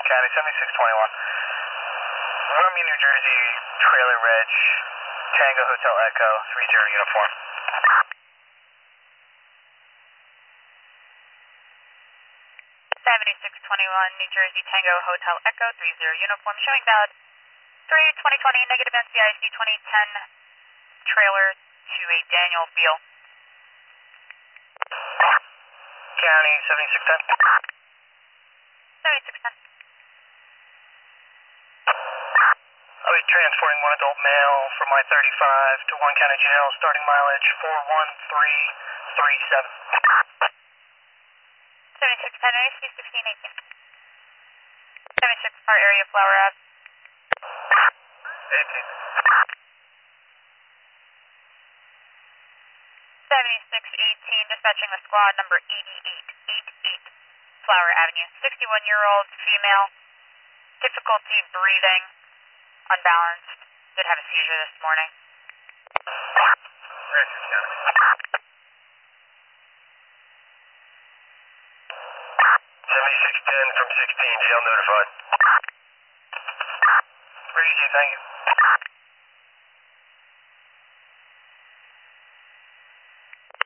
County, 7621. Romeo, New Jersey, trailer reg, Tango Hotel Echo, 30 uniform. New Jersey Tango Hotel Echo 30 uniform showing valid 3/2020 negative NCIC 2010 trailer to a Daniel Beal. County 7610. 7610. I'll be transporting one adult male from I-35 to Warren County Jail, starting mileage 41337. 7610 AC 1618. 76 Park area Flower Ave. 18. 7618 dispatching the squad number 8888 Flower Avenue. 61-year-old female, difficulty breathing, unbalanced, did have a seizure this morning. Rankin County. 7610 from 16, jail notified. Pretty easy, thank you.